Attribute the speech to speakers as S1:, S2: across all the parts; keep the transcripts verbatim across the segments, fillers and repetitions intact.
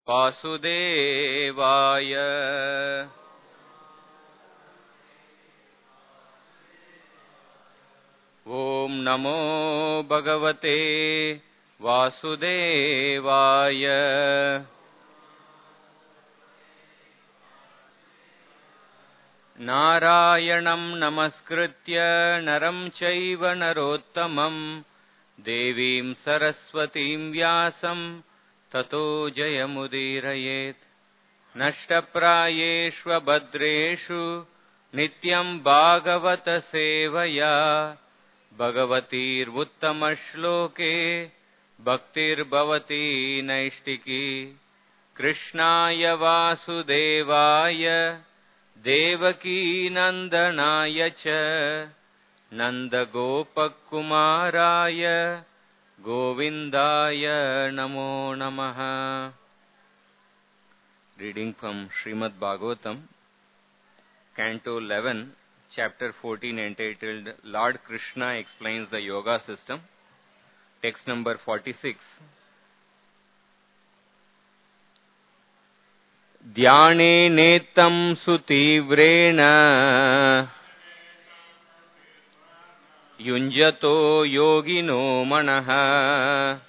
S1: Vasudevaya. Om Namo Bhagavate Vasudevaya. Narayanam Namaskritya Naram Chaiva Narottamam Devim Saraswatim Vyasam Tato Jayamudirayet. Nashtaprayeshva Bhadreshu Nityam Bhagavata Sevaya Bhagavatir Uttamashloke Bhaktir Bhavati Naishtiki. Krishnaya Vasudevaya Devaki Nandanaya Cha Nanda Gopakumaraya Govindaya Namo Namaha. Reading from Srimad Bhagavatam, Canto eleven, Chapter fourteen, entitled Lord Krishna Explains the Yoga System. Text number forty-six. Dhyane netam sutivrena yunjato yogino manaha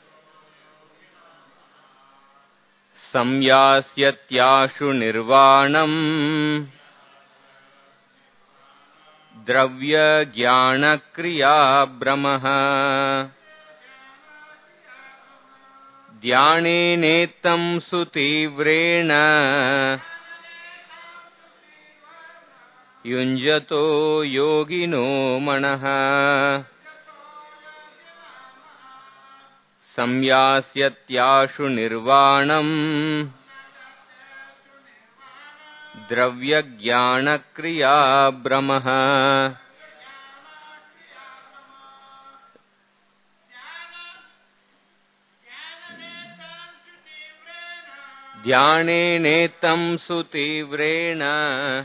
S1: samyasytyashu nirvanam dravya jnana kriya brahmaha. Dhyane netam sutivrena yunjato yogino manaha samyasytyashu nirvanam dravya jnana kriya brahmaha. Dhyane netam sutivrena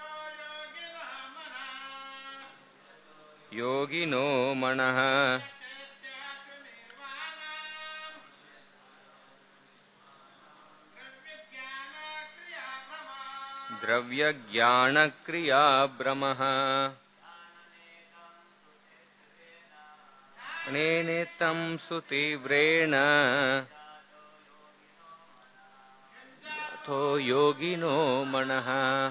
S1: yogino manaha dravya jnana kriya brahmaha. Dhyane netam sutivrena to yogino manaha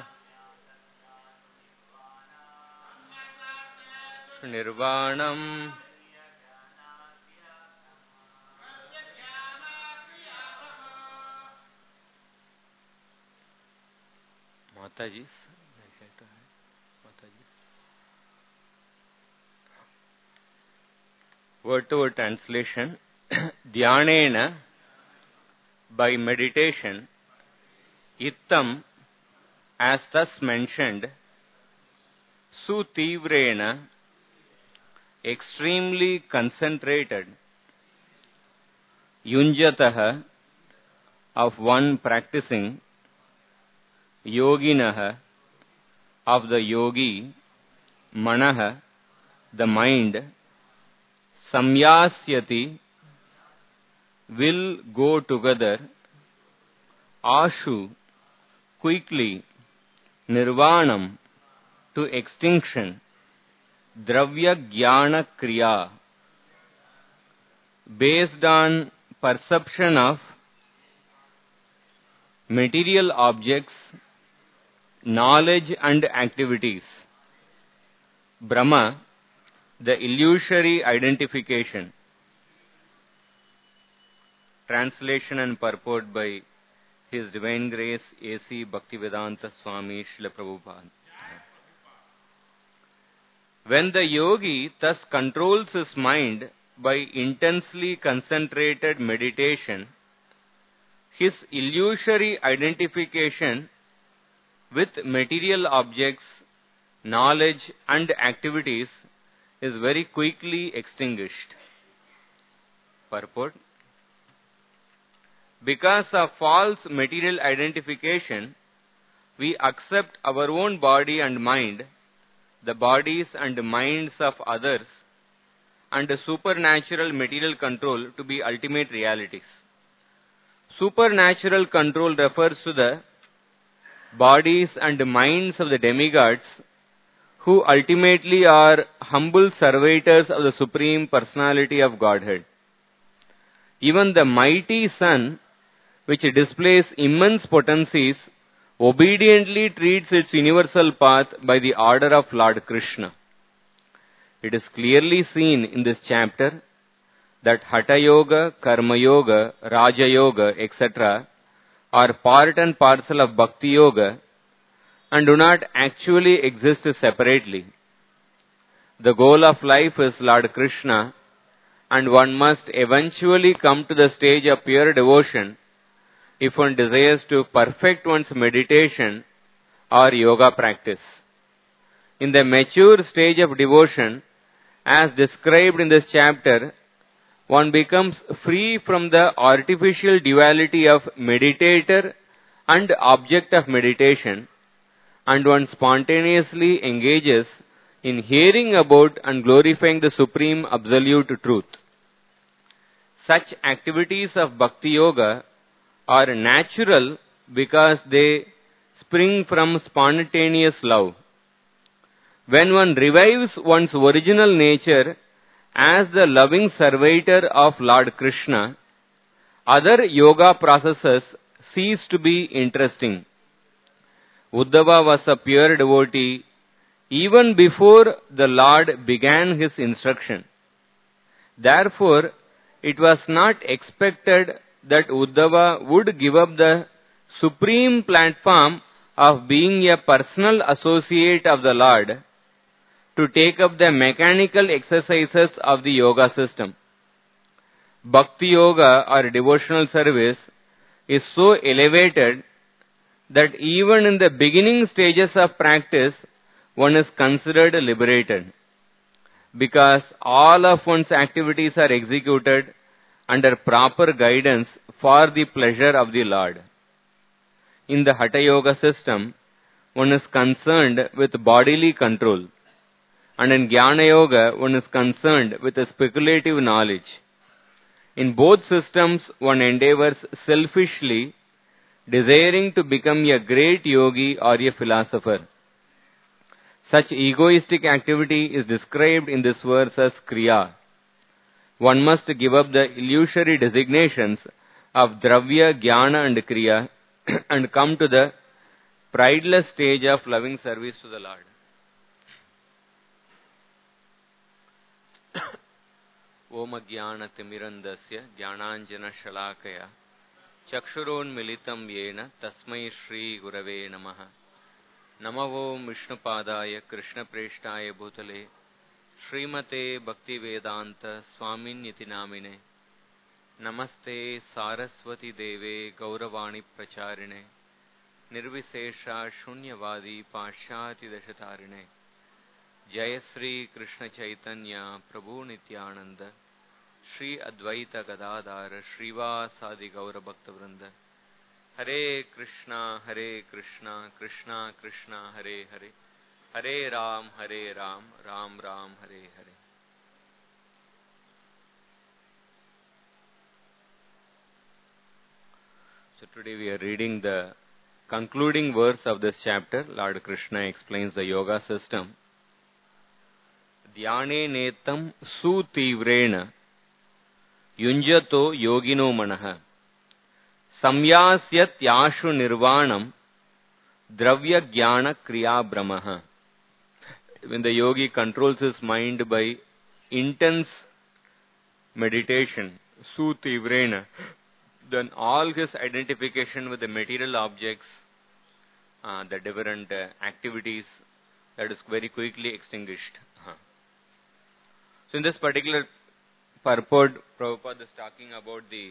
S1: nirvanam Mataji's Mataji's word to word translation. Dhyanena, by meditation, Ittam, as thus mentioned, Sutivrena, extremely concentrated, Yunjataha, of one practicing, Yoginaha, of the yogi, Manaha, the mind, Samyasyati, will go together, Ashu, quickly, Nirvanam, to extinction, Dravya Jnana Kriya, based on perception of material objects, knowledge and activities. Brahma, the illusory identification. Translation and purport by His Divine Grace A C Bhaktivedanta Swami Srila Prabhupada. When the yogi thus controls his mind by intensely concentrated meditation, his illusory identification with material objects, knowledge and activities is very quickly extinguished. Purport. Because of false material identification, we accept our own body and mind, the bodies and minds of others, and supernatural material control to be ultimate realities. supernatural control refers to the bodies and minds of the demigods, who ultimately are humble servitors of the Supreme Personality of Godhead. Even the mighty sun, which displays immense potencies, obediently treats its universal path by the order of Lord Krishna. It is clearly seen in this chapter that Hatha Yoga, Karma Yoga, Raja Yoga, et cetera are part and parcel of Bhakti Yoga and do not actually exist separately. The goal of life is Lord Krishna, and one must eventually come to the stage of pure devotion if one desires to perfect one's meditation or yoga practice. In the mature stage of devotion, as described in this chapter, one becomes free from the artificial duality of meditator and object of meditation, and one spontaneously engages in hearing about and glorifying the Supreme Absolute Truth. Such activities of Bhakti Yoga are natural because they spring from spontaneous love. When one revives one's original nature as the loving servitor of Lord Krishna, other yoga processes cease to be interesting. Uddhava was a pure devotee even before the Lord began his instruction. Therefore, it was not expected that Uddhava would give up the supreme platform of being a personal associate of the Lord to take up the mechanical exercises of the yoga system. Bhakti Yoga or devotional service is so elevated that even in the beginning stages of practice, one is considered liberated, because all of one's activities are executed under proper guidance for the pleasure of the Lord. In the Hatha Yoga system, one is concerned with bodily control, and in Jnana Yoga, one is concerned with a speculative knowledge. In both systems, one endeavors selfishly, desiring to become a great yogi or a philosopher. Such egoistic activity is described in this verse as kriya. One must give up the illusory designations of dravya, jnana and kriya and come to the prideless stage of loving service to the Lord. Om Jnana Timirandasya Jnananjana Shalakaya Chakshuron Militam Yena Tasmai Shri Gurave Namaha Namo Vishnupadaya Krishna Preshtaya Bhutale Srimate Bhakti Vedanta Swamin Nitinamine Namaste Saraswati Deve Gauravani Pracharine Nirvisesha Shunyavadi Pashyati Dashatarine Jaya Sri Krishna Chaitanya Prabhu Nityananda Shri Advaita Gadadhar Shrivasadi Gaura Bhakta Vrinda Hare Krishna Hare Krishna Krishna Krishna Hare Hare Hare Ram Hare Ram Ram Ram Hare Hare. So today we are reading the concluding verse of this chapter. Lord Krishna explains the yoga system. Dhyane netam sutivrena yunjato yogino manaha samyasyat yashu nirvanam dravya jnana kriya brahmaha. When the yogi controls his mind by intense meditation, sutivrena, then all his identification with the material objects, uh, the different uh, activities, that is very quickly extinguished. Uh-huh. So in this particular purport, Prabhupada is talking about the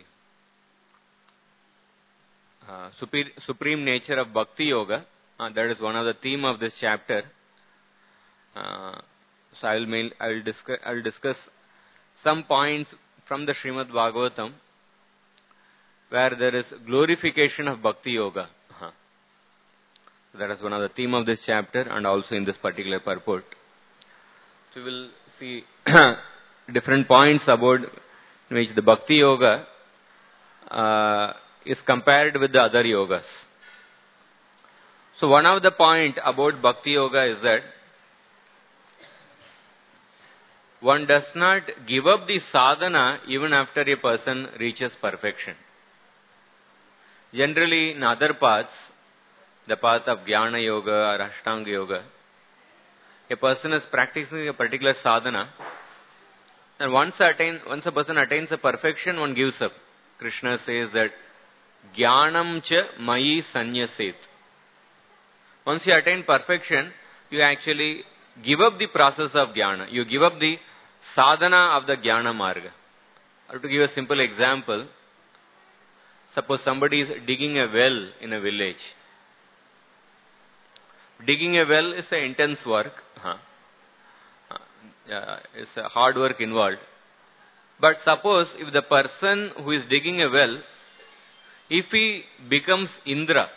S1: uh, super, supreme nature of Bhakti Yoga. Uh, that is one of the theme of this chapter. Uh, so I will, mail, I, will discuss, I will discuss some points from the Srimad Bhagavatam where there is glorification of Bhakti Yoga. Uh-huh. So that is one of the theme of this chapter and also in this particular purport. So we will see different points about which the Bhakti Yoga uh, is compared with the other yogas. So one of the point about Bhakti Yoga is that one does not give up the sadhana even after a person reaches perfection. Generally, in other paths, the path of Jnana Yoga or Ashtanga Yoga, a person is practicing a particular sadhana, and once, attain, once a person attains a perfection, one gives up. Krishna says that, Jnanam cha mayi sanyaset. Once you attain perfection, you actually give up the process of jnana. You give up the sadhana of the jnana marga. Or to give a simple example, suppose somebody is digging a well in a village. Digging a well is an intense work. Huh. Uh, it's a hard work involved. But suppose if the person who is digging a well, if he becomes Indra,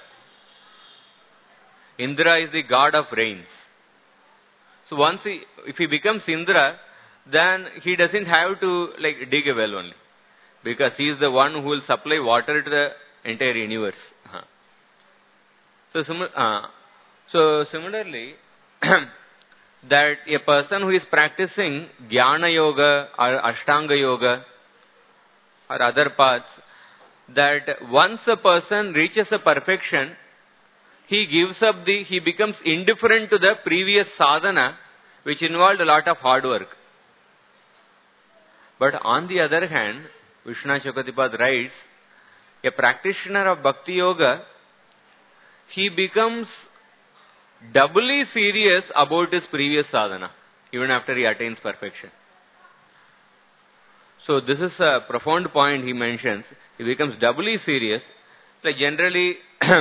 S1: Indra is the god of rains. So once he, if he becomes Indra, then he doesn't have to like dig a well only. Because he is the one who will supply water to the entire universe. Uh-huh. So, sim- uh, so similarly, that a person who is practicing Jnana Yoga or Ashtanga Yoga or other paths, that once a person reaches a perfection, he gives up the, he becomes indifferent to the previous sadhana, which involved a lot of hard work. But on the other hand, Vishwanath Chakravartipad writes, a practitioner of Bhakti Yoga, he becomes doubly serious about his previous sadhana, even after he attains perfection. So this is a profound point he mentions. He becomes doubly serious. Like generally,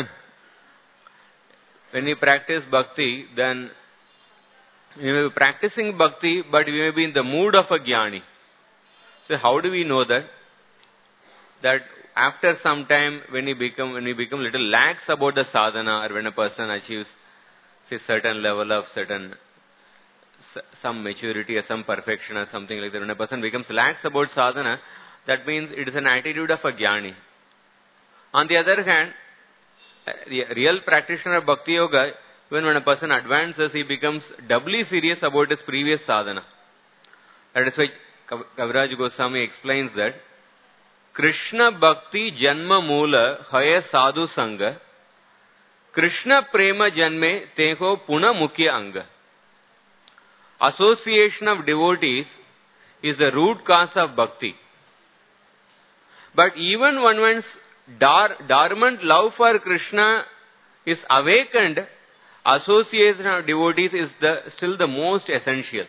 S1: when we practice bhakti, then we may be practicing bhakti, but we may be in the mood of a jnani. So how do we know that? That after some time, when we become when we become little lax about the sadhana, or when a person achieves say certain level of certain some maturity or some perfection or something like that, when a person becomes lax about sadhana, that means it is an attitude of a jnani. On the other hand, the real practitioner of Bhakti Yoga, when, when a person advances, he becomes doubly serious about his previous sadhana. That is why Kaviraj Goswami explains that Krishna Bhakti Janma Moola Haya Sadhu Sangha Krishna Prema Janme Teho Puna Mukhya Anga. Association of devotees is the root cause of bhakti. But even when one's dar- dormant love for Krishna is awakened, association of devotees is the, still the most essential.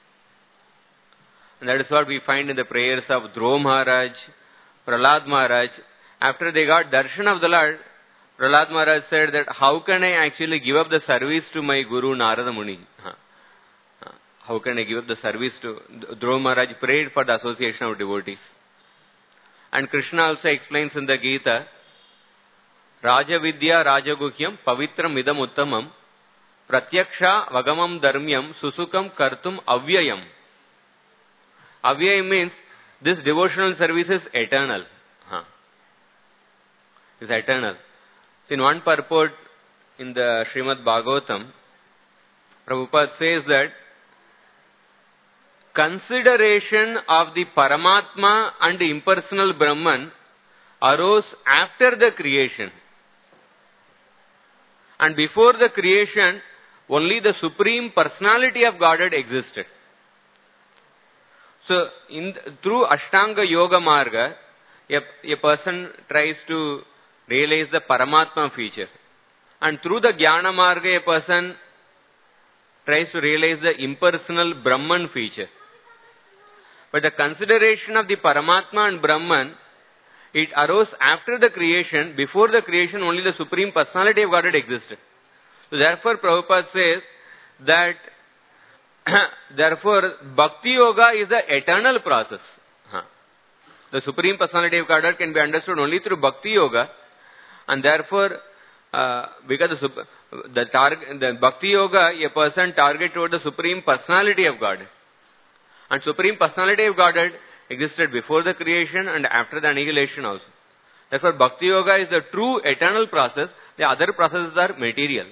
S1: And that is what we find in the prayers of Dhruva Maharaj, Prahlad Maharaj. After they got darshan of the Lord, Prahlad Maharaj said that, how can I actually give up the service to my Guru Narada Muni? Huh. How can I give up the service to... Dhruva Maharaj prayed for the association of devotees. And Krishna also explains in the Gita, Raja Vidya Raja Guhyam Pavitram Idam Uttamam Pratyaksha Vagamam Dharmyam Susukam Kartum Avyayam. Avyayam means this devotional service is eternal. Huh. It's eternal. So in one purport in the Srimad Bhagavatam, Prabhupada says that consideration of the Paramatma and the impersonal Brahman arose after the creation. And before the creation, only the Supreme Personality of Godhead existed. So, in, through Ashtanga Yoga Marga, a, a person tries to realize the Paramatma feature. And through the Jnana Marga, a person tries to realize the impersonal Brahman feature. But the consideration of the Paramatma and Brahman, it arose after the creation. Before the creation, only the Supreme Personality of Godhead existed. So therefore, Prabhupada says that therefore, Bhakti Yoga is the eternal process. Huh. The Supreme Personality of Godhead can be understood only through Bhakti Yoga. And therefore, uh, because the, the, target, the Bhakti Yoga, a person target toward the Supreme Personality of Godhead. And Supreme Personality of Godhead existed before the creation and after the annihilation also. Therefore, Bhakti Yoga is the true eternal process. The other processes are material.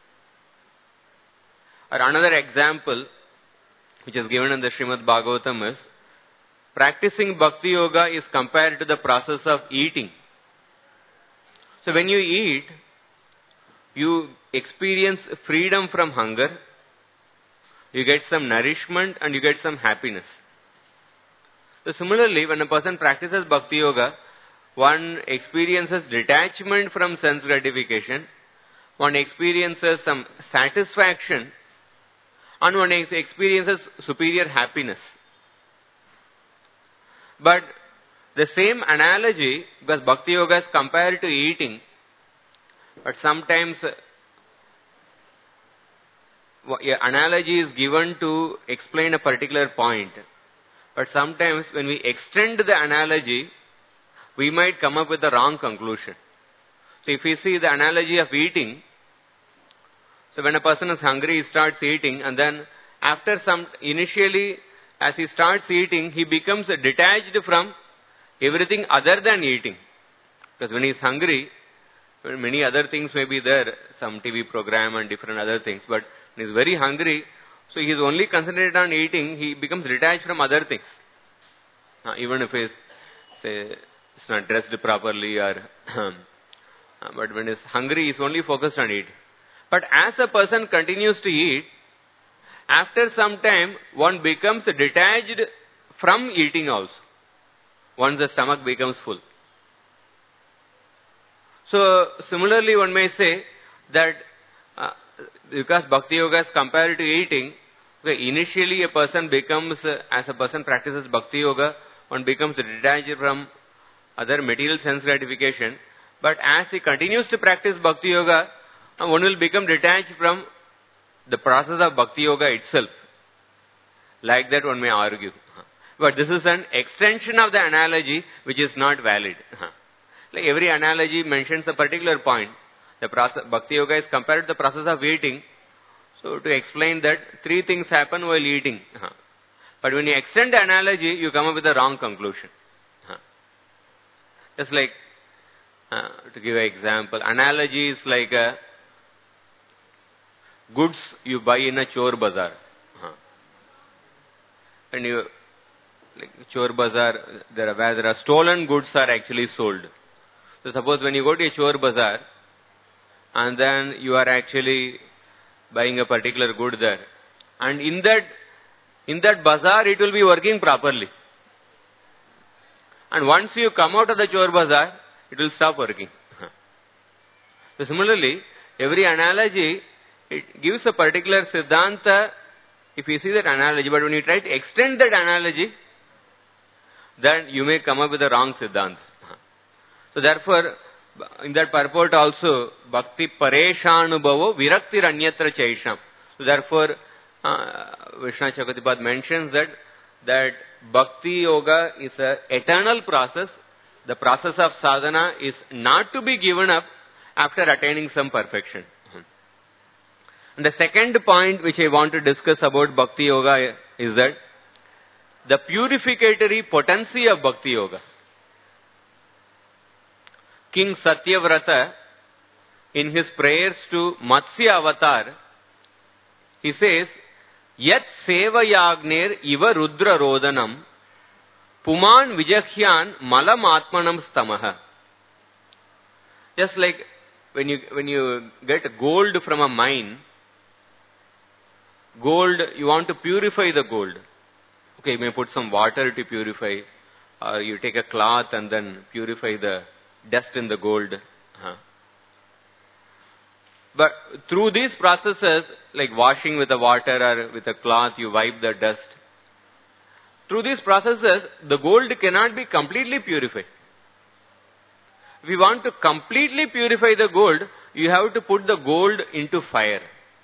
S1: Or another example, which is given in the Srimad Bhagavatam, is practicing Bhakti Yoga is compared to the process of eating. So when you eat, you experience freedom from hunger, you get some nourishment and you get some happiness. So similarly, when a person practices Bhakti Yoga, one experiences detachment from sense gratification, one experiences some satisfaction, and one experiences superior happiness. But the same analogy, because Bhakti Yoga is compared to eating, but sometimes uh, analogy is given to explain a particular point. But sometimes when we extend the analogy, we might come up with the wrong conclusion. So if we see the analogy of eating, so when a person is hungry, he starts eating, and then after some, initially as he starts eating, he becomes detached from everything other than eating. Because when he is hungry, many other things may be there, some T V program and different other things, but when he is very hungry, so he is only concentrated on eating, he becomes detached from other things. Uh, even if he is, say, is not dressed properly, or but when he is hungry, he is only focused on eating. But as a person continues to eat, after some time, one becomes detached from eating also, once the stomach becomes full. So, similarly, one may say that uh, because Bhakti Yoga is compared to eating, okay, initially a person becomes, uh, as a person practices Bhakti Yoga, one becomes detached from other material sense gratification. But as he continues to practice Bhakti Yoga, uh, one will become detached from the process of Bhakti Yoga itself. Like that one may argue. But this is an extension of the analogy which is not valid. Like every analogy mentions a particular point. The process, Bhakti Yoga is compared to the process of eating. So to explain that, three things happen while eating. But when you extend the analogy, you come up with the wrong conclusion. Just like, uh, to give an example, analogy is like a goods you buy in a chor bazaar. And you, like chor bazaar, there are, where there are stolen goods are actually sold. So suppose when you go to a chor bazaar, and then you are actually buying a particular good there, and in that, in that bazaar it will be working properly. And once you come out of the chor bazaar, it will stop working. So similarly, every analogy, it gives a particular siddhanta if you see that analogy, but when you try to extend that analogy, then you may come up with the wrong siddhanta. So therefore, in that purport also, bhakti pareshanubhavo viraktir anyatra chaisham. So therefore, uh, Vishnu Chakotipad mentions that that bhakti yoga is an eternal process. The process of sadhana is not to be given up after attaining some perfection. And the second point which I want to discuss about Bhakti Yoga is that the purificatory potency of Bhakti Yoga. King Satyavrata, in his prayers to Matsya Avatar, he says, Yat Sevayagner Iva Rudra Rodanam Puman Vijahyan Malam Atmanam Stamaha. Just like when you, when you get gold from a mine, gold, you want to purify the gold. Okay, you may put some water to purify, or you take a cloth and then purify the dust in the gold. Huh. But through these processes, like washing with the water or with a cloth, you wipe the dust. Through these processes, the gold cannot be completely purified. If you want to completely purify the gold, you have to put the gold into fire.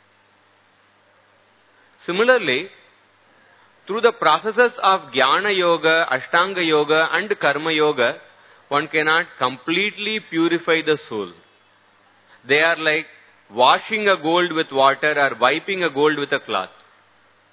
S1: Similarly, through the processes of Jnana Yoga, Ashtanga Yoga and Karma Yoga, one cannot completely purify the soul. They are like washing a gold with water or wiping a gold with a cloth.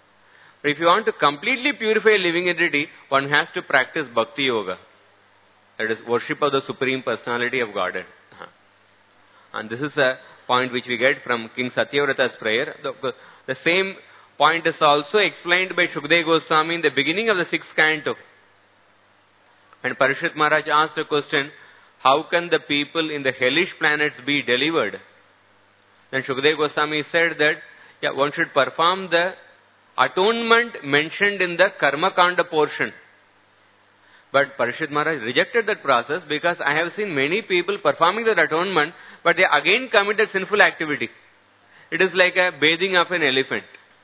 S1: But if you want to completely purify a living entity, one has to practice Bhakti Yoga. That is worship of the Supreme Personality of Godhead. And this is a point which we get from King Satyavrata's prayer. The, the same point is also explained by Shukdev Goswami in the beginning of the sixth canto. And Parishit Maharaj asked a question, how can the people in the hellish planets be delivered? Then Shukdev Goswami said that yeah, one should perform the atonement mentioned in the Karma Kanda portion. But Parishit Maharaj rejected that process because I have seen many people performing that atonement, but they again committed sinful activity. It is like a bathing of an elephant.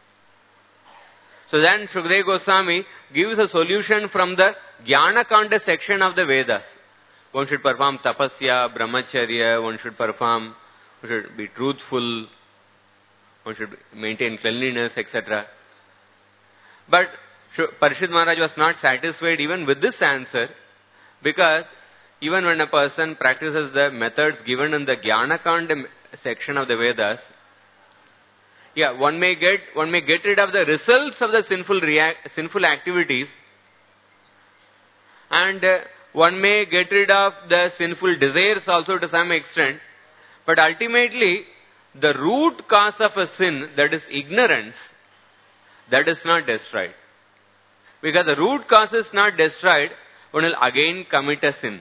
S1: So then Shukdev Goswami gives a solution from the Jnana Kanda section of the Vedas. One should perform tapasya, brahmacharya, one should perform, one should be truthful, one should maintain cleanliness, et cetera. But Parishit Maharaj was not satisfied even with this answer, because even when a person practices the methods given in the Jnana Kanda section of the Vedas, yeah, one may get one may get rid of the results of the sinful react, sinful activities, and uh, one may get rid of the sinful desires also to some extent, but ultimately the root cause of a sin, that is ignorance, that is not destroyed. Because the root cause is not destroyed, one will again commit a sin.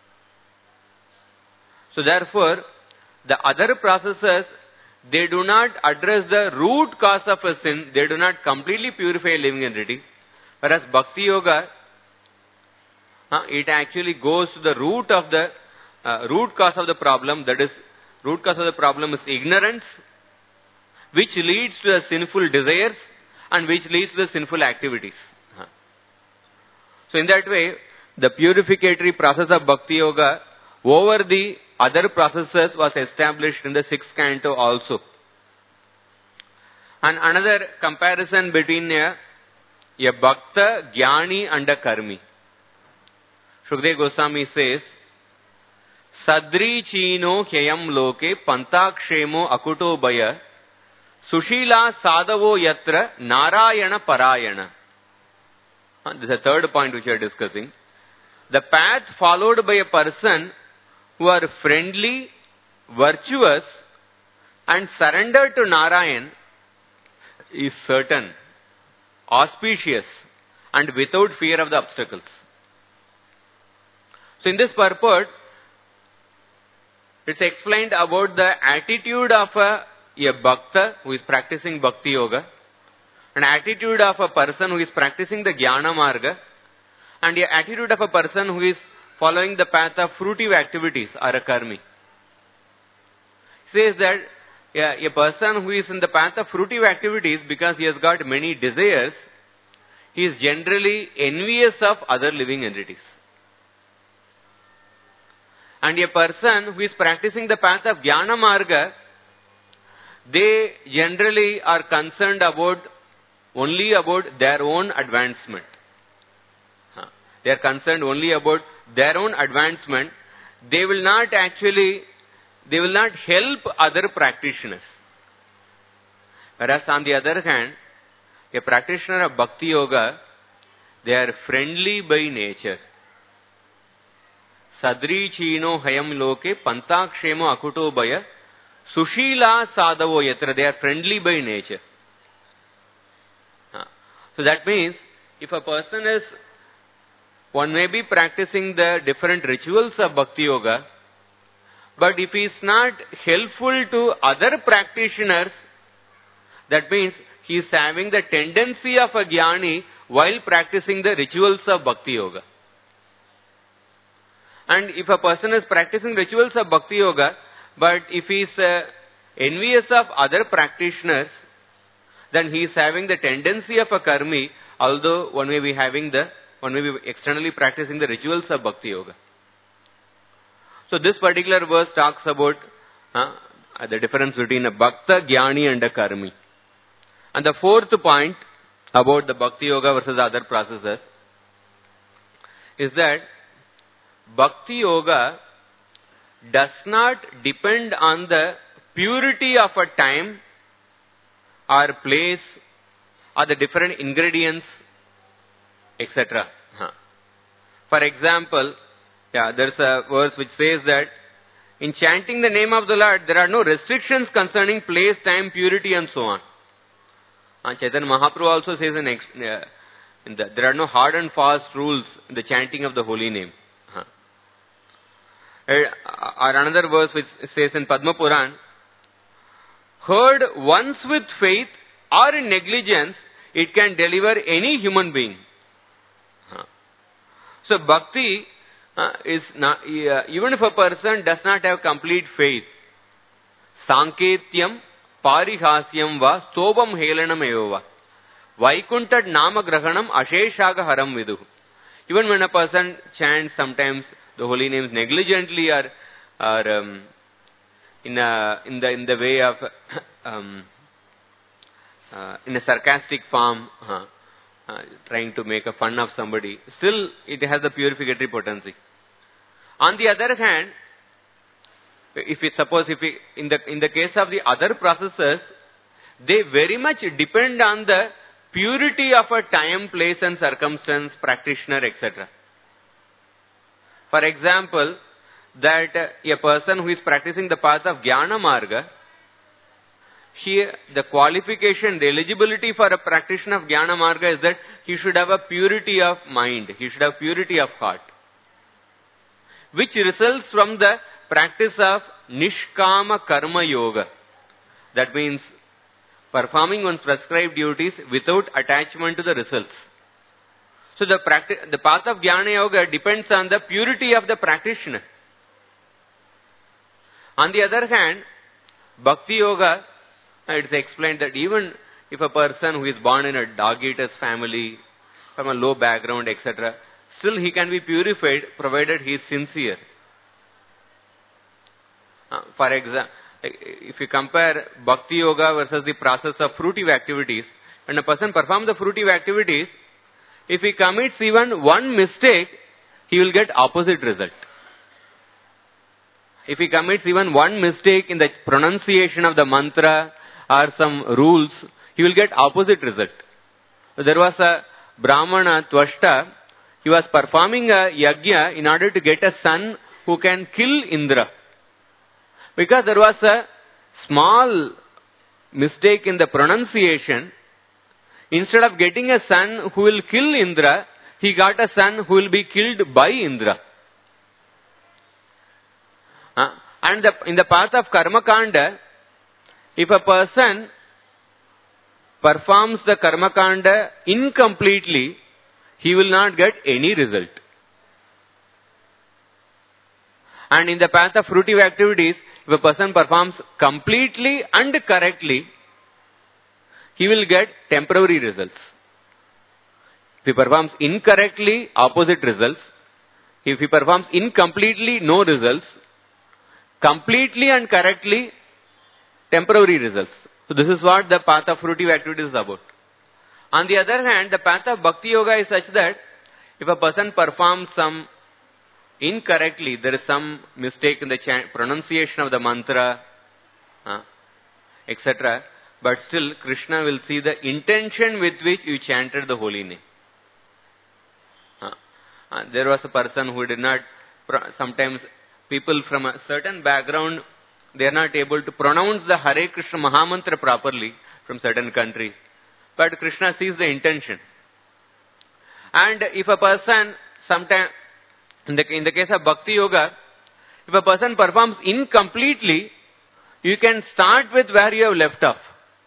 S1: So therefore, the other processes, they do not address the root cause of a sin, they do not completely purify a living entity. Whereas Bhakti Yoga, uh, it actually goes to the root of the, uh, root cause of the problem, that is, root cause of the problem is ignorance, which leads to the sinful desires and which leads to the sinful activities. So in that way, the purificatory process of Bhakti Yoga over the other processes was established in the sixth canto also. And another comparison between a, a Bhakta, Jnani and a Karmi. Shukdev Goswami says, Sadri chino hyayam loke pantakshemo akuto baya sushila sadavo yatra narayana parayana. This is the third point which we are discussing. The path followed by a person who are friendly, virtuous and surrendered to Narayan is certain, auspicious and without fear of the obstacles. So in this purport, it's explained about the attitude of a, a Bhakta who is practicing Bhakti Yoga, an attitude of a person who is practicing the Jnana Marga, and the attitude of a person who is following the path of fruitive activities or a karmi. Says that a, a person who is in the path of fruitive activities, because he has got many desires, he is generally envious of other living entities. And a person who is practicing the path of Jnana Marga, they generally are concerned about only about their own advancement. They are concerned only about their own advancement. They will not actually, they will not help other practitioners. Whereas on the other hand, a practitioner of Bhakti Yoga, they are friendly by nature. Sadri chino hayam loke pantakshemo akuto baya sushila sadavo yatra. They are friendly by nature. So that means, if a person is, one may be practicing the different rituals of Bhakti Yoga, but if he is not helpful to other practitioners, that means he is having the tendency of a Jnani while practicing the rituals of Bhakti Yoga. And if a person is practicing rituals of Bhakti Yoga, but if he is uh, envious of other practitioners, then he is having the tendency of a karmi, although one may be having the, one may be externally practicing the rituals of Bhakti Yoga. So this particular verse talks about uh, the difference between a Bhakta, Jnani and a Karmi. And the fourth point about the Bhakti Yoga versus other processes is that Bhakti Yoga does not depend on the purity of a time or place or the different ingredients, et cetera. For example, Yeah, there's a verse which says that in chanting the name of the Lord, there are no restrictions concerning place, time, purity and so on. And Chaitanya Mahaprabhu also says in, ex, uh, in the, there are no hard and fast rules in the chanting of the holy name. Huh. Or another verse which says in Padma Puran, heard once with faith or in negligence, it can deliver any human being. Huh. So bhakti uh, is not, uh, even if a person does not have complete faith, Sanketyam Parihasyam va Stobam Helanam Evava Vaikuntad Nama Grahanam Asheshaga Haram Vidu. Even when a person chants sometimes the holy names negligently or, or um, in, a, in, the, in the way of um, uh, in a sarcastic form, uh, uh, trying to make a fun of somebody, still it has the purificatory potency. On the other hand, if we suppose if we, in the in the case of the other processes, they very much depend on the purity of a time, place and circumstance, practitioner, et cetera. For example, that uh, a person who is practicing the path of Jnana Marga, he, the qualification, the eligibility for a practitioner of Jnana Marga is that he should have a purity of mind, he should have purity of heart, which results from the practice of Nishkama Karma Yoga. That means performing one's prescribed duties without attachment to the results. So the, practi- the path of Jnana Yoga depends on the purity of the practitioner. On the other hand, Bhakti Yoga, it's explained that even if a person who is born in a dog-eater's family, from a low background, et cetera, still he can be purified provided he is sincere. Uh, for example, if you compare Bhakti Yoga versus the process of fruitive activities, when a person performs the fruitive activities, if he commits even one mistake, he will get opposite result. If he commits even one mistake in the pronunciation of the mantra or some rules, he will get opposite result. There was a Brahmana, Tvashta, he was performing a yajna in order to get a son who can kill Indra. Because there was a small mistake in the pronunciation, instead of getting a son who will kill Indra, he got a son who will be killed by Indra. Uh, and the, in the path of Karma Kanda, if a person performs the Karma Kanda incompletely, he will not get any result. And in the path of fruitive activities, if a person performs completely and correctly, he will get temporary results. If he performs incorrectly, opposite results. If he performs incompletely, no results. Completely and correctly, temporary results. So this is what the path of fruitive activities is about. On the other hand, the path of Bhakti Yoga is such that if a person performs some incorrectly, there is some mistake in the pronunciation of the mantra, uh, et cetera. But still, Krishna will see the intention with which you chanted the holy name. Uh, uh, there was a person who did not, sometimes people from a certain background, they are not able to pronounce the Hare Krishna Mahamantra properly from certain countries. But Krishna sees the intention. And if a person, sometime, in the, in the case of Bhakti Yoga, if a person performs incompletely, you can start with where you have left off.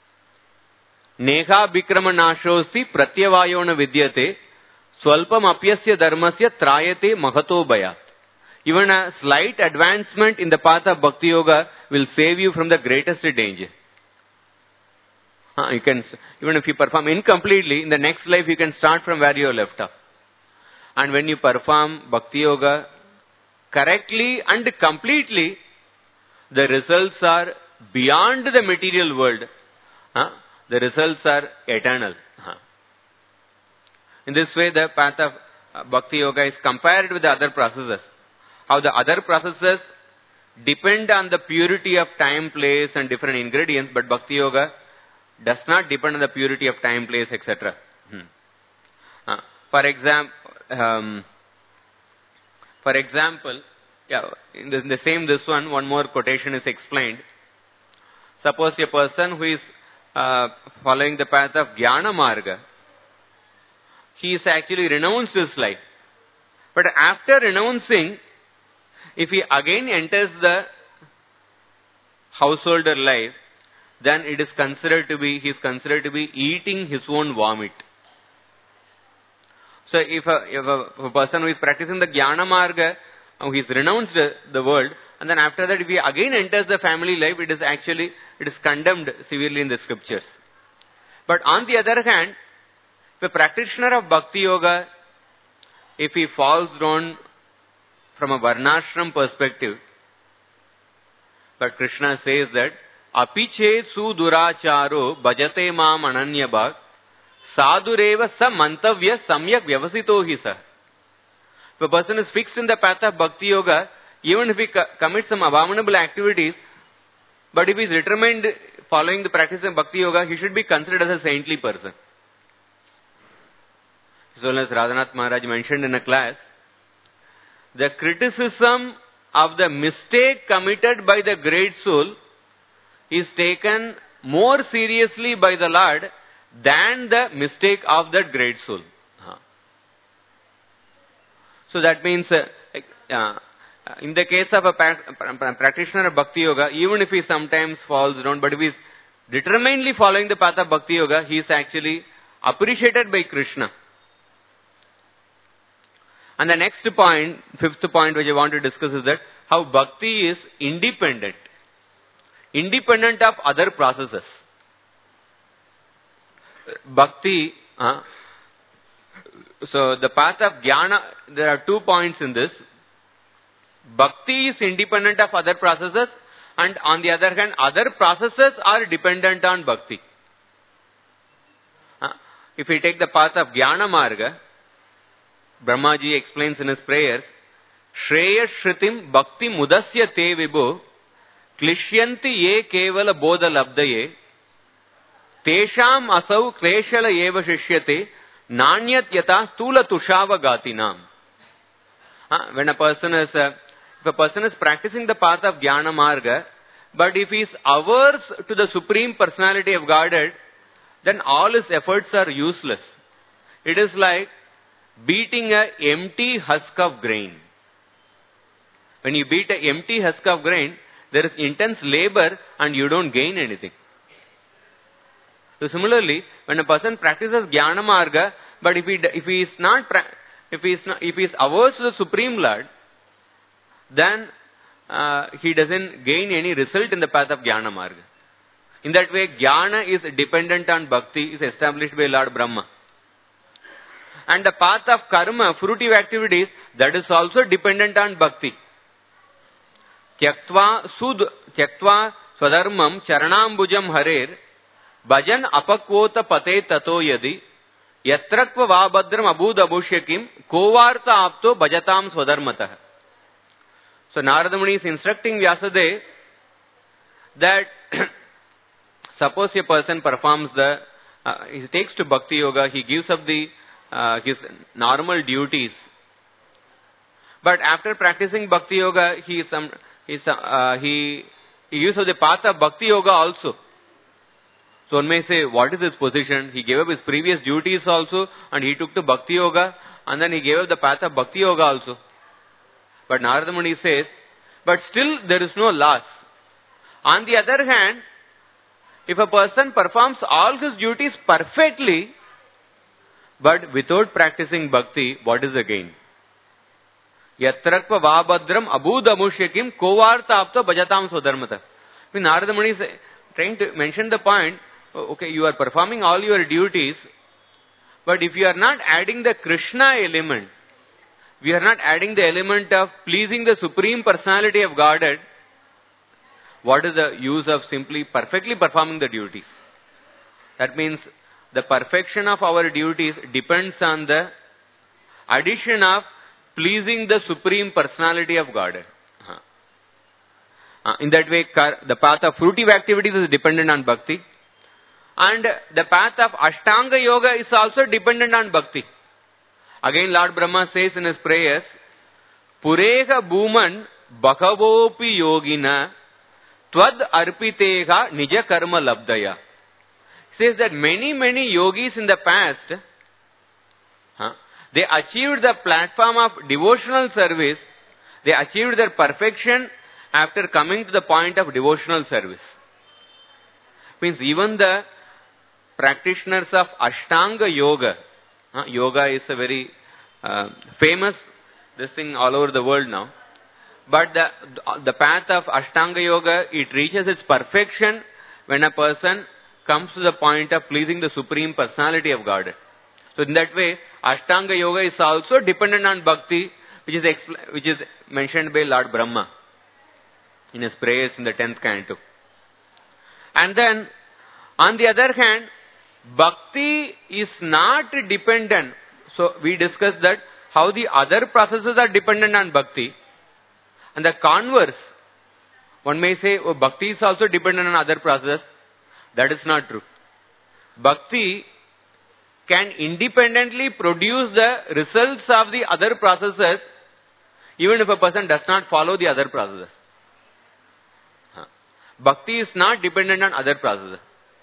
S1: Neha Bikrama Nashosti Pratyavayona Vidyate Swalpam Apyasya Dharmasya Trayate Mahato Bayat. Even a slight advancement in the path of Bhakti Yoga will save you from the greatest danger. Uh, you can, even if you perform incompletely, in the next life you can start from where you have left off. And when you perform Bhakti Yoga correctly and completely, the results are beyond the material world. Uh, the results are eternal. Uh. In this way, the path of uh, Bhakti Yoga is compared with the other processes. How the other processes depend on the purity of time, place and different ingredients, but Bhakti Yoga does not depend on the purity of time, place, et cetera. Hmm. Uh, for example, um, For example, yeah, in the, in the same this one, one more quotation is explained. Suppose a person who is uh, following the path of Jnana Marga, he is actually renounced his life. But after renouncing, if he again enters the householder life, then it is considered to be, he is considered to be eating his own vomit. So if a, if a, if a person who is practicing the Jnana Marga, he has renounced the world, and then after that if he again enters the family life, it is actually, it is condemned severely in the scriptures. But on the other hand, if a practitioner of Bhakti Yoga, if he falls down from a Varnashram perspective, but Krishna says that, Apiche su duracharo bhajate mam ananyabhag sadureva sa mantavya samyak vyavasito hi sa. If a person is fixed in the path of Bhakti Yoga, even if he co- commits some abominable activities, but if he is determined following the practice of Bhakti Yoga, he should be considered as a saintly person. So as Radhanath Maharaj mentioned in a class, the criticism of the mistake committed by the great soul is taken more seriously by the Lord than the mistake of that great soul. So that means, uh, uh, in the case of a pra- practitioner of Bhakti Yoga, even if he sometimes falls down, but if he is determinedly following the path of Bhakti Yoga, he is actually appreciated by Krishna. And the next point, fifth point which I want to discuss is that how Bhakti is independent. Independent of other processes. Bhakti, uh, so the path of Jnana, there are two points in this. Bhakti is independent of other processes, and on the other hand, other processes are dependent on Bhakti. Uh, if we take the path of Jnana Marga, Brahmaji explains in his prayers, Shreya Shritim Bhakti Mudasya Te Vibho Klishyanti Ye Kevala Bodha Labdaye Tesham Asau Kleshala Eva Shishyate Nanyat Yata Stula Tushava Gatinam. Uh, when a person is, uh, if a person is practicing the path of Jnana Marga, but if he is averse to the Supreme Personality of Godhead, then all his efforts are useless. It is like beating an empty husk of grain. When you beat an empty husk of grain, there is intense labor and you don't gain anything. So similarly, when a person practices Jnana Marga, but if he, if he is not, if he is not, if he is averse to the Supreme Lord, then uh, he doesn't gain any result in the path of Jnana Marga. In that way, Jnana is dependent on Bhakti, is established by Lord Brahma. And the path of karma, fruitive activities, that is also dependent on Bhakti. Tyaktva sud, tyaktva swadharmam charanambujam harer, bhajan apakvota pate tato yadi, yatrakva vabhadram abud abhushyakim, kovarta apto bhajatam swadharmatah. So Narada Muni is instructing Vyasadeva that suppose a person performs the, uh, he takes to Bhakti Yoga, he gives up the Uh, his normal duties. But after practicing Bhakti Yoga, he some he uh, he he uses the path of Bhakti Yoga also. So one may say, what is his position? He gave up his previous duties also, and he took to Bhakti Yoga, and then he gave up the path of Bhakti Yoga also. But Narada Muni says, but still there is no loss. On the other hand, if a person performs all his duties perfectly, but without practicing bhakti, what is the gain? Yatrakva vabhadram abhudamushyakim kovarta apta bhajatam swadharmata. When Narada Muni is trying to mention the point, okay, you are performing all your duties, but if you are not adding the Krishna element, we are not adding the element of pleasing the Supreme Personality of Godhead, what is the use of simply perfectly performing the duties? That means the perfection of our duties depends on the addition of pleasing the Supreme Personality of Godhead. Uh-huh. Uh, in that way, the path of fruitive activities is dependent on Bhakti. And the path of Ashtanga Yoga is also dependent on Bhakti. Again, Lord Brahma says in his prayers, Pureha Bhuman Bhagavopi Yogina Tvad Arpiteha Nija Karma Labdaya. Says that many, many yogis in the past, huh, they achieved the platform of devotional service. They achieved their perfection after coming to the point of devotional service. Means even the practitioners of Ashtanga Yoga, huh, yoga is a very uh, famous this thing all over the world now. But the, the path of Ashtanga Yoga, it reaches its perfection when a person comes to the point of pleasing the Supreme Personality of Godhead. So in that way, Ashtanga Yoga is also dependent on Bhakti, which is, expl- which is mentioned by Lord Brahma in his prayers in the tenth canto. And then, on the other hand, Bhakti is not dependent. So we discussed that how the other processes are dependent on Bhakti. And the converse, one may say, oh, Bhakti is also dependent on other processes. That is not true. Bhakti can independently produce the results of the other processes, even if a person does not follow the other processes. Huh. Bhakti is not dependent on other processes.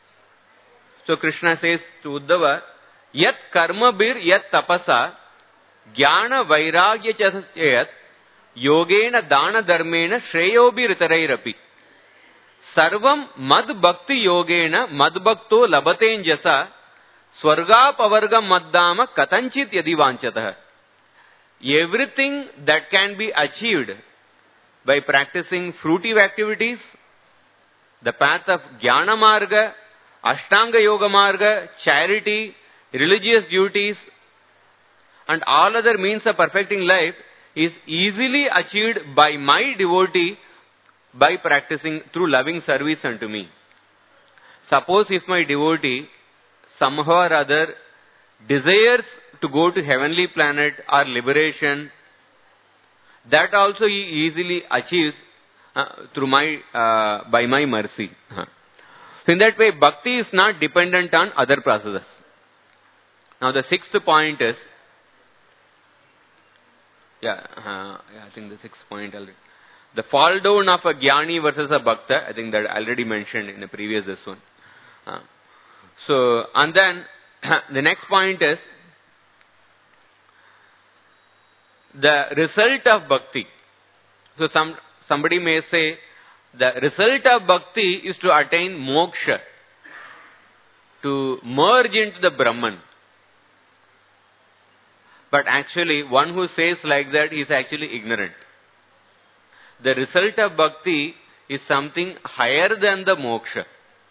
S1: So Krishna says to Uddhava, Yat karma bir yat tapasa, jnana vairagya chasayat, yogena dana dharmena shreyobi ritarairapi. Sarvam mad bhakti yogena mad bhakto labaten jasa swarga pavarga maddama katanchit yadi vanchataha. Everything that can be achieved by practicing fruitive activities, the path of jnana marga, ashtanga yoga marga, charity, religious duties, and all other means of perfecting life is easily achieved by my devotee by practicing through loving service unto me. Suppose if my devotee somehow or other desires to go to heavenly planet or liberation, that also he easily achieves uh, through my uh, by my mercy. So in that way, bhakti is not dependent on other processes. Now the sixth point is, yeah, uh, yeah I think the sixth point already. The fall down of a jnani versus a bhakta, I think that I already mentioned in the previous this one. Uh, so, and then the next point is the result of bhakti. So some somebody may say the result of bhakti is to attain moksha, to merge into the Brahman. But actually, one who says like that is actually ignorant. The result of bhakti is something higher than the moksha.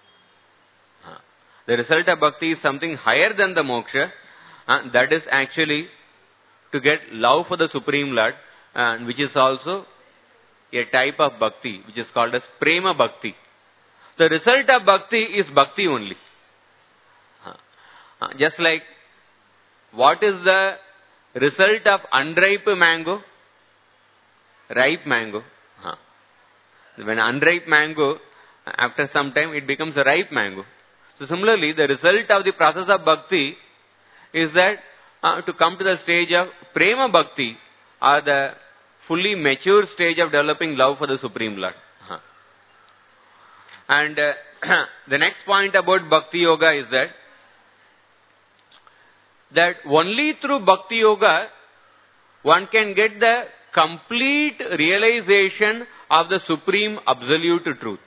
S1: The result of bhakti is something higher than the moksha. Uh, that is actually to get love for the Supreme Lord, and which is also a type of bhakti, which is called as prema bhakti. The result of bhakti is bhakti only. Uh, uh, just like, what is the result of unripe mango? Ripe mango. Huh. When unripe mango, after some time it becomes a ripe mango. So similarly, the result of the process of bhakti is that uh, to come to the stage of prema bhakti, or the fully mature stage of developing love for the Supreme Lord. Huh. And uh, the next point about bhakti yoga is that that only through bhakti yoga one can get the complete realization of the supreme absolute truth.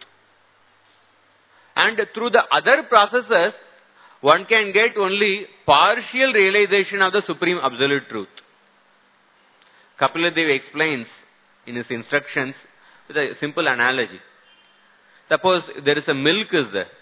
S1: And through the other processes, one can get only partial realization of the supreme absolute truth. Kapila Dev explains in his instructions with a simple analogy. Suppose there is a milk is there.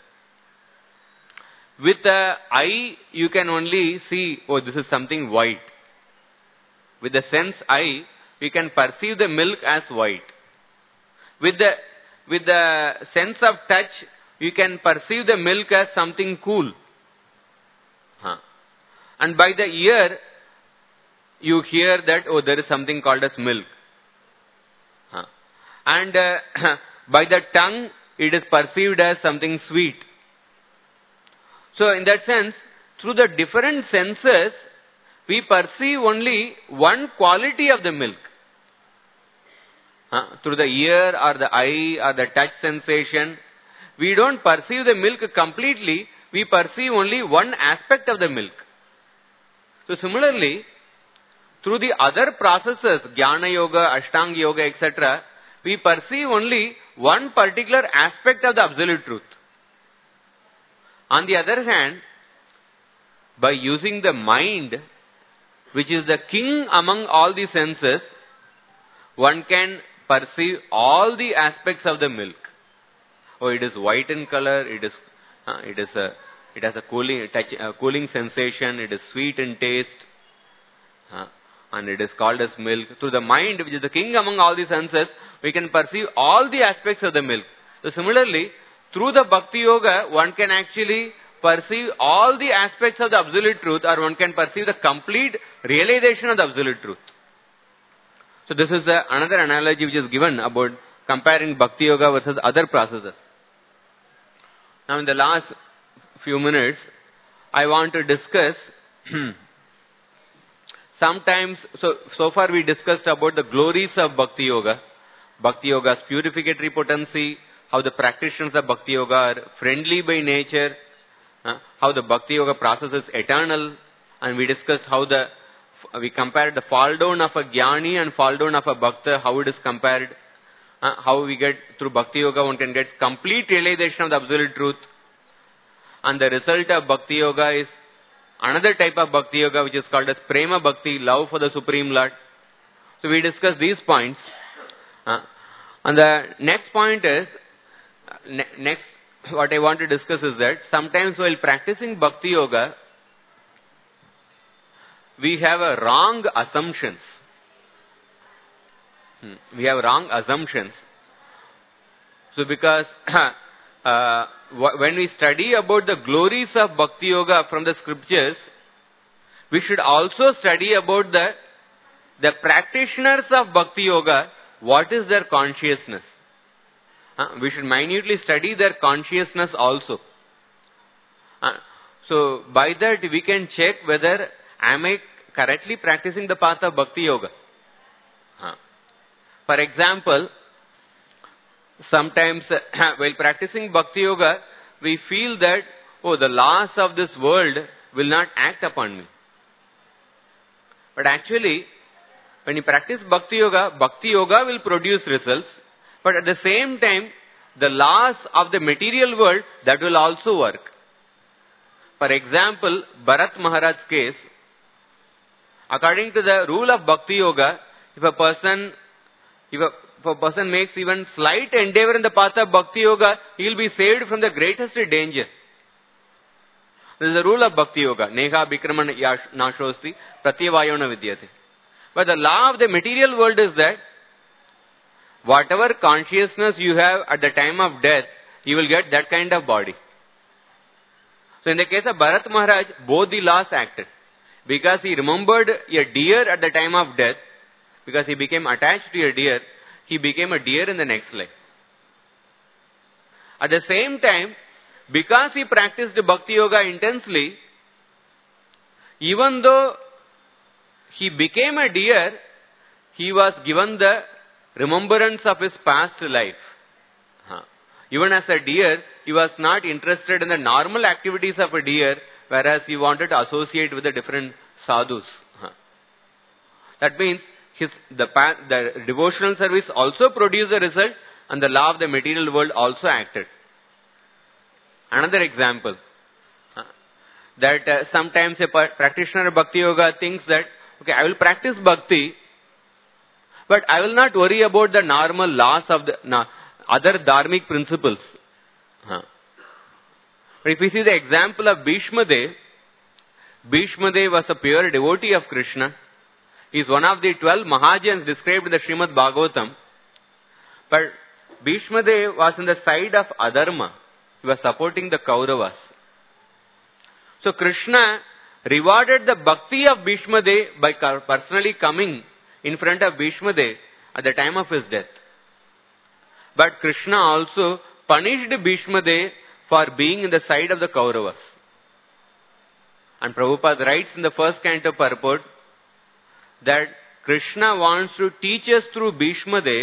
S1: With the eye, you can only see, oh, this is something white. With the sense eye, we can perceive the milk as white. With the, with the sense of touch, you can perceive the milk as something cool. Huh. And by the ear, you hear that, oh, there is something called as milk. Huh. And uh, by the tongue, it is perceived as something sweet. So in that sense, through the different senses, we perceive only one quality of the milk. uh, through the ear or the eye or the touch sensation, we don't perceive the milk completely, we perceive only one aspect of the milk. So similarly, through the other processes, Jnana Yoga, Ashtanga Yoga, et cetera, we perceive only one particular aspect of the absolute truth. On the other hand, by using the mind, which is the king among all the senses, one can perceive all the aspects of the milk. Oh, it is white in color, it is, uh, it is a, it has a cooling, touch, uh, cooling sensation, it is sweet in taste, uh, and it is called as milk. Through the mind, which is the king among all the senses, we can perceive all the aspects of the milk. So similarly, through the Bhakti Yoga, one can actually perceive all the aspects of the absolute truth, or one can perceive the complete realization of the absolute truth. So this is the, another analogy which is given about comparing Bhakti Yoga versus other processes. Now in the last few minutes, I want to discuss sometimes, so, so far we discussed about the glories of Bhakti Yoga, Bhakti Yoga's purificatory potency, how the practitioners of Bhakti Yoga are friendly by nature, uh, how the Bhakti Yoga process is eternal, and we discussed how the, we compared the fall down of a Jnani and fall down of a Bhakta, how it is compared, uh, how we get, through Bhakti Yoga one can get complete realization of the absolute truth, and the result of Bhakti Yoga is another type of Bhakti Yoga which is called as Prema Bhakti, love for the Supreme Lord. So we discussed these points. Uh, and the next point is, uh, ne next what I want to discuss is that sometimes while practicing Bhakti Yoga, we have a wrong assumptions. Hmm. We have wrong assumptions. So because uh, when we study about the glories of Bhakti Yoga from the scriptures, we should also study about the, the practitioners of Bhakti Yoga, what is their consciousness. Uh, we should minutely study their consciousness also. Uh, so by that we can check whether am I correctly practicing the path of Bhakti Yoga. Uh, for example, sometimes uh, while practicing Bhakti Yoga, we feel that, oh, the laws of this world will not act upon me. But actually, when you practice Bhakti Yoga, Bhakti Yoga will produce results. But at the same time, the laws of the material world, that will also work. For example, Bharat Maharaj's case, according to the rule of Bhakti Yoga, if a person, if a, if a person makes even slight endeavor in the path of Bhakti Yoga, he will be saved from the greatest danger. This is the rule of Bhakti Yoga. Neha Bhikraman Nashosti Pratyavayona Vidyate. But the law of the material world is that whatever consciousness you have at the time of death, you will get that kind of body. So in the case of Bharat Maharaj, both the laws acted. Because he remembered a deer at the time of death, because he became attached to a deer, he became a deer in the next life. At the same time, because he practiced Bhakti Yoga intensely, even though he became a deer, he was given the remembrance of his past life. Huh. Even as a deer, he was not interested in the normal activities of a deer, whereas he wanted to associate with the different sadhus. Huh. That means his the, the devotional service also produced the result, and the law of the material world also acted. Another example, huh, that uh, sometimes a practitioner of Bhakti Yoga thinks that, okay, I will practice Bhakti, but I will not worry about the normal laws of the no, other dharmic principles. Huh. But if we see the example of Bhishma Dev, Bhishma Dev was a pure devotee of Krishna. He is one of the twelve Mahajans described in the Srimad Bhagavatam. But Bhishma Dev was on the side of Adharma. He was supporting the Kauravas. So Krishna rewarded the bhakti of Bhishma Dev by personally coming in front of Bhishma Dev at the time of his death. But Krishna also punished Bhishma Dev for being in the side of the Kauravas. And Prabhupada writes in the first canto purport that Krishna wants to teach us through Bhishma Dev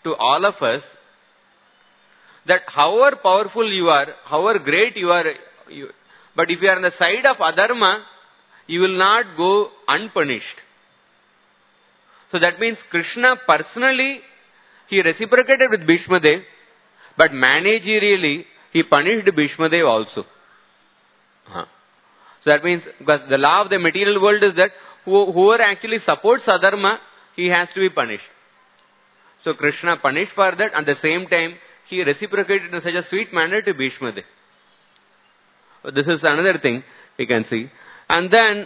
S1: to all of us that however powerful you are, however great you are, you, but if you are on the side of adharma, you will not go unpunished. So that means Krishna personally, he reciprocated with Bhishma Dev, but managerially, he punished Bhishma Dev also. Huh. So that means, because the law of the material world is that who, whoever actually supports adharma, he has to be punished. So Krishna punished for that, at the same time, he reciprocated in such a sweet manner to Bhishma Dev. So this is another thing we can see. And then,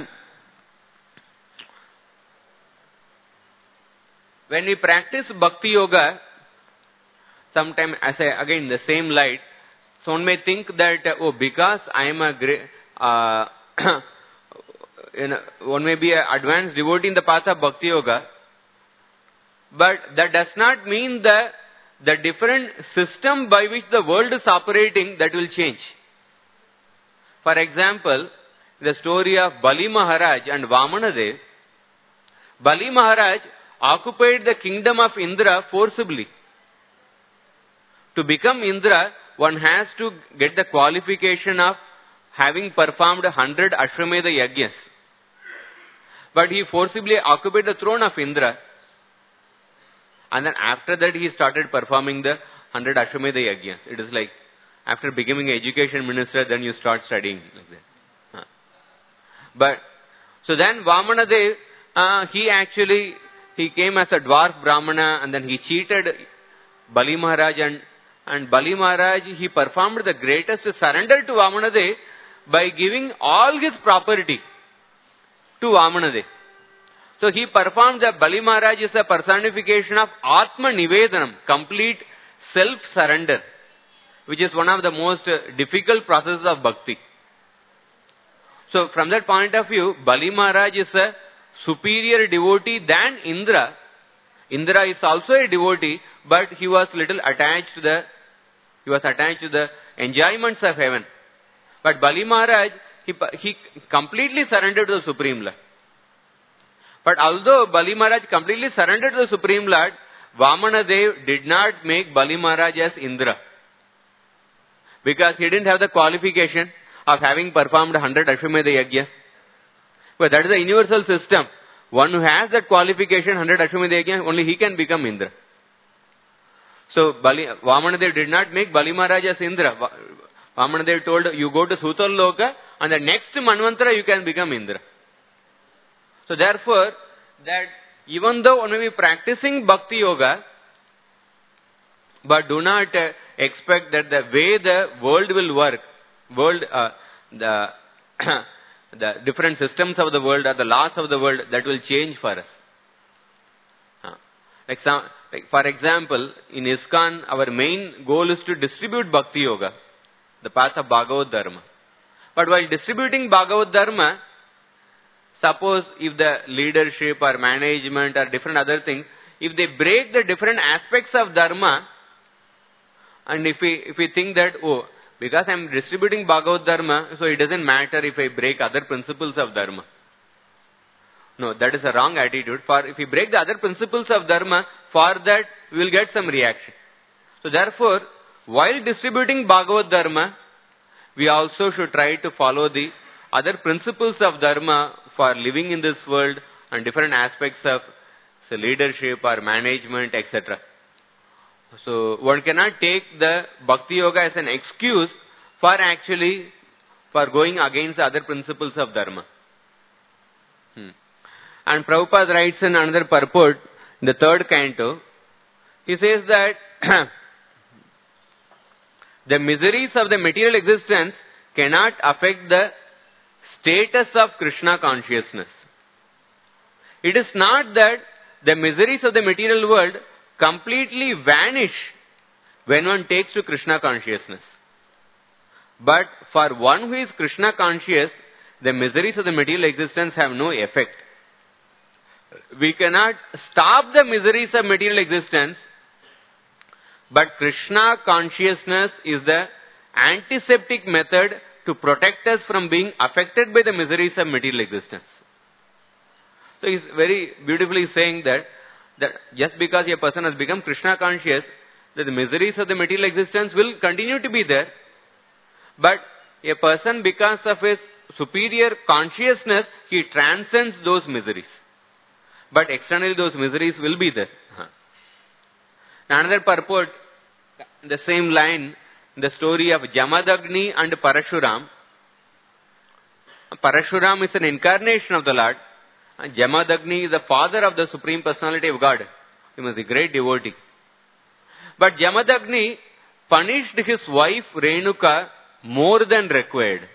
S1: when we practice Bhakti Yoga, sometime, as I, again, the same light, someone may think that, oh, because I am a great, uh, you know, one may be an advanced devotee in the path of Bhakti Yoga, but that does not mean that the different system by which the world is operating, that will change. For example, the story of Bali Maharaj and Vamana Dev, Bali Maharaj occupied the kingdom of Indra forcibly. To become Indra, one has to get the qualification of having performed one hundred Ashwamedha Yajnas. But he forcibly occupied the throne of Indra. And then after that he started performing the one hundred Ashwamedha Yajnas. It is like, after becoming education minister, then you start studying like that. Huh. But, so then Vamana Dev, uh, he actually, he came as a dwarf Brahmana and then he cheated Bali Maharaj and, and Bali Maharaj, he performed the greatest surrender to Vamana Dev by giving all his property to Vamana Dev. So he performed the Bali Maharaj is a personification of Atma Nivedanam, complete self-surrender, which is one of the most difficult processes of bhakti. So from that point of view, Bali Maharaj is a superior devotee than Indra. Indra is also a devotee, but he was little attached to the, he was attached to the enjoyments of heaven. But Bali Maharaj, he, he completely surrendered to the Supreme Lord. But although Bali Maharaj completely surrendered to the Supreme Lord, Vamana Dev did not make Bali Maharaj as Indra. Because he didn't have the qualification of having performed one hundred Ashwamedha Yajnas. But that is a universal system. One who has that qualification, one hundred Ashwamedha Yajnas, only he can become Indra. So Bali, Vamana Dev did not make Bali Maharaj as Indra. Vamana Dev told, you go to Sutal Loka and the next Manvantara you can become Indra. So therefore, that even though one may be practicing Bhakti Yoga, but do not uh, expect that the way the world will work, world, uh, the, the different systems of the world or the laws of the world, that will change for us. Uh, like, some, like for example, in ISKCON, our main goal is to distribute Bhakti Yoga, the path of Bhagavad Dharma. But while distributing Bhagavad Dharma, suppose if the leadership or management or different other things, if they break the different aspects of Dharma, and if we, if we think that, oh, because I am distributing Bhagavad Dharma, so it doesn't matter if I break other principles of Dharma. No, that is a wrong attitude. For if we break the other principles of Dharma, for that we will get some reaction. So therefore, while distributing Bhagavad Dharma, we also should try to follow the other principles of Dharma for living in this world and different aspects of say, leadership or management, et cetera. So one cannot take the Bhakti Yoga as an excuse for actually for going against the other principles of Dharma. Hmm. And Prabhupada writes in another purport, in the third canto, he says that the miseries of the material existence cannot affect the status of Krishna consciousness. It is not that the miseries of the material world completely vanish when one takes to Krishna consciousness. But for one who is Krishna conscious, the miseries of the material existence have no effect. We cannot stop the miseries of material existence, but Krishna consciousness is the antiseptic method to protect us from being affected by the miseries of material existence. So he's very beautifully saying that that just because a person has become Krishna conscious, that the miseries of the material existence will continue to be there. But a person, because of his superior consciousness, he transcends those miseries. But externally those miseries will be there. Another purport, the same line, the story of Jamadagni and Parashuram. Parashuram is an incarnation of the Lord. And Jamadagni is the father of the Supreme Personality of God. He was a great devotee. But Jamadagni punished his wife Renuka more than required.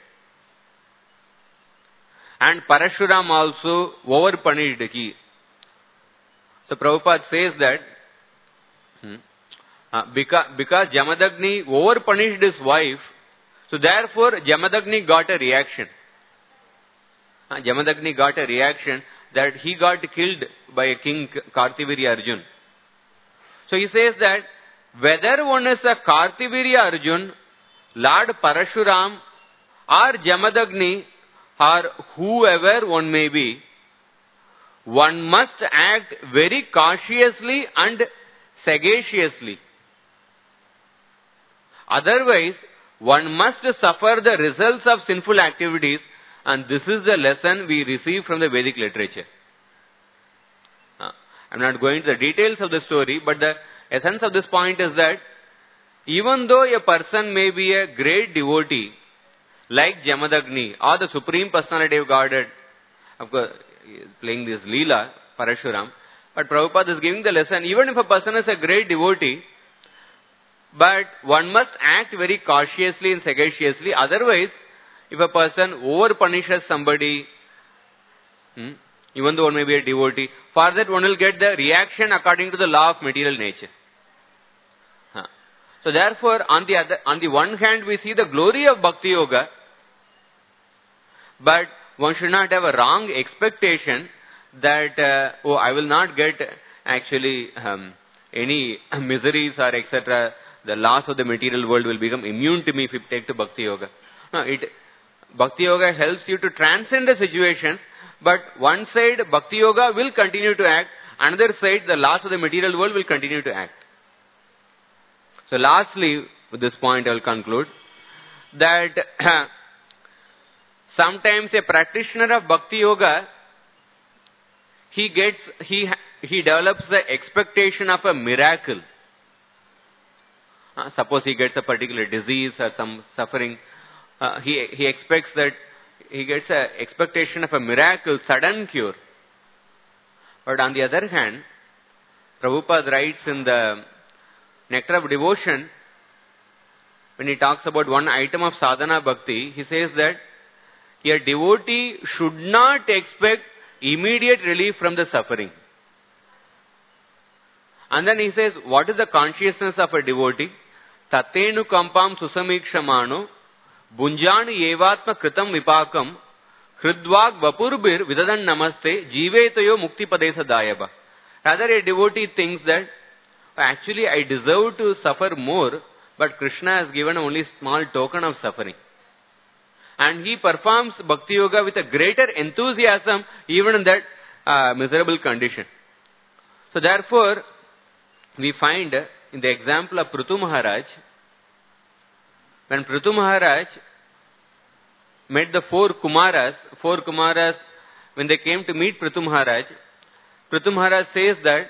S1: And Parashuram also over-punished he. So Prabhupada says that hmm, uh, because, because Jamadagni over-punished his wife, so therefore Jamadagni got a reaction. Uh, Jamadagni got a reaction that he got killed by a king, Kartivirya Arjun. So he says that whether one is a Kartivirya Arjun, Lord Parashuram, or Jamadagni, or whoever one may be, one must act very cautiously and sagaciously. Otherwise, one must suffer the results of sinful activities, and this is the lesson we receive from the Vedic literature. Uh, I'm not going to the details of the story, but the essence of this point is that even though a person may be a great devotee, like Jamadagni or the Supreme Personality of Godhead, of course, playing this Leela, Parashuram, but Prabhupada is giving the lesson, even if a person is a great devotee, but one must act very cautiously and sagaciously. Otherwise, if a person over-punishes somebody, hmm, even though one may be a devotee, for that one will get the reaction according to the law of material nature. Huh. So therefore, on the other, on the one hand, we see the glory of Bhakti Yoga, but one should not have a wrong expectation that, uh, oh, I will not get actually um, any miseries or et cetera. The laws of the material world will become immune to me if you take to Bhakti Yoga. No, it, Bhakti Yoga helps you to transcend the situations, but one side Bhakti Yoga will continue to act, another side the laws of the material world will continue to act. So lastly, with this point I will conclude, that sometimes a practitioner of Bhakti Yoga, he gets, he, he develops the expectation of a miracle. Uh, suppose he gets a particular disease or some suffering, uh, he, he expects that he gets an expectation of a miracle, sudden cure. But on the other hand, Prabhupada writes in the Nectar of Devotion, when he talks about one item of sadhana bhakti, he says that a devotee should not expect immediate relief from the suffering. And then he says, what is the consciousness of a devotee? Tatenu kampam susamikshamano bunjani evatma kritam vipakam hridvag vapurbir vidadan namaste jivetayo mukti padesa dayaba. Rather, a devotee thinks that actually I deserve to suffer more, but Krishna has given only small token of suffering. And he performs Bhakti Yoga with a greater enthusiasm even in that uh, miserable condition. So therefore, we find in the example of Prithu Maharaj, when Prithu Maharaj met the four Kumaras, four Kumaras, when they came to meet Prithu Maharaj, Prithu Maharaj says that,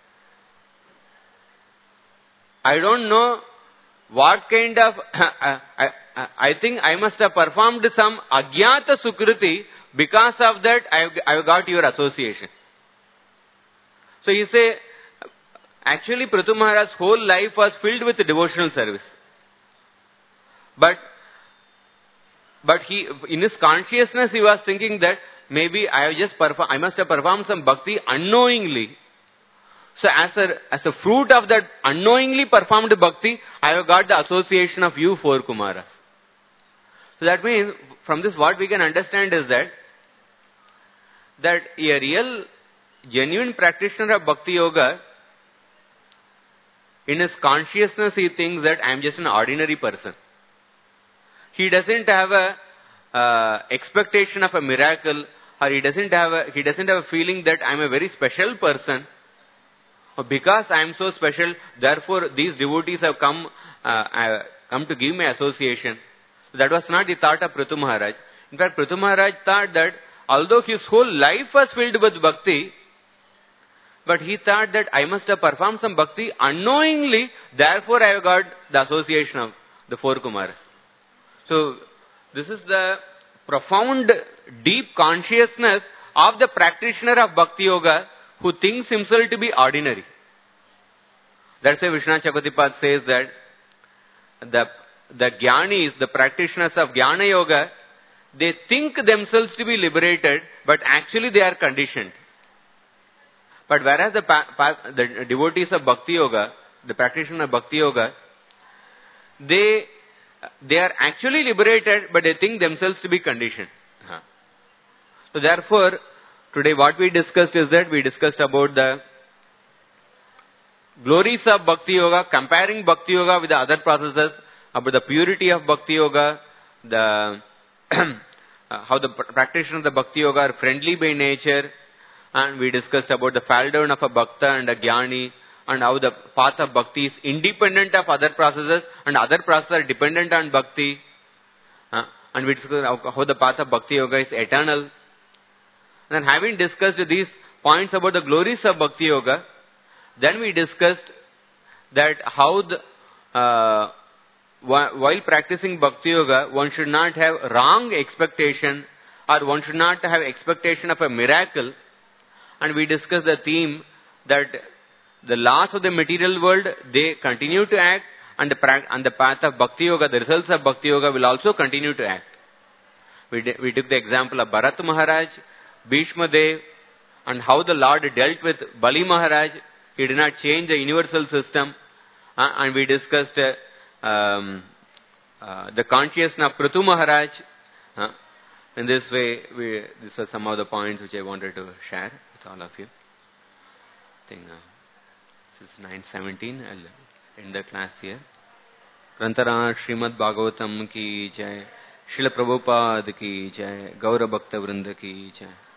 S1: I don't know what kind of, I, I, I think I must have performed some Agyata Sukriti, because of that I, I got your association. So he say, actually Prithu Maharaj's whole life was filled with devotional service. But, but he, in his consciousness he was thinking that maybe I have just perform, I must have performed some bhakti unknowingly. So as a, as a fruit of that unknowingly performed bhakti, I have got the association of you four Kumaras. So that means, from this what we can understand is that, that a real, genuine practitioner of Bhakti Yoga, in his consciousness he thinks that I am just an ordinary person. He doesn't have a uh, expectation of a miracle, or he doesn't have a, he doesn't have a feeling that I am a very special person. Because I am so special, therefore these devotees have come, uh, uh, come to give me association. That was not the thought of Prithu Maharaj. In fact, Prithu Maharaj thought that although his whole life was filled with bhakti, but he thought that I must have performed some bhakti unknowingly, therefore I have got the association of the four Kumaras. So, this is the profound, deep consciousness of the practitioner of Bhakti Yoga who thinks himself to be ordinary. That's why Vishwanath Chakravartipad says that the, the Jnanis, the practitioners of Jnana Yoga, they think themselves to be liberated, but actually they are conditioned. But whereas the, pa, pa, the devotees of Bhakti Yoga, the practitioner of Bhakti Yoga, they, they are actually liberated, but they think themselves to be conditioned. Huh. So therefore, today what we discussed is that we discussed about the glories of Bhakti Yoga, comparing Bhakti Yoga with the other processes, about the purity of Bhakti Yoga, the how the practitioners of the Bhakti Yoga are friendly by nature, and we discussed about the fall down of a Bhakta and a Jnani, and how the path of Bhakti is independent of other processes, and other processes are dependent on Bhakti. Uh, and we discussed how the path of Bhakti Yoga is eternal. And then having discussed these points about the glories of Bhakti Yoga, then we discussed that how the, uh, while practicing Bhakti Yoga, one should not have wrong expectation, or one should not have expectation of a miracle. And we discussed the theme that the laws of the material world, they continue to act, and the, and the path of Bhakti Yoga, the results of Bhakti Yoga will also continue to act. We, did, we took the example of Bharat Maharaj, Bhishma Dev, and how the Lord dealt with Bali Maharaj. He did not change the universal system. Uh, and we discussed uh, um, uh, the consciousness of Prithu Maharaj. Uh, in this way, we, these are some of the points which I wanted to share with all of you. I think uh, this is nine seventeen. I'll end the class here. Grantara Srimad Bhagavatam ki jai. Srila Prabhupada ki jai. Gaura Bhakta Vrinda ki jai.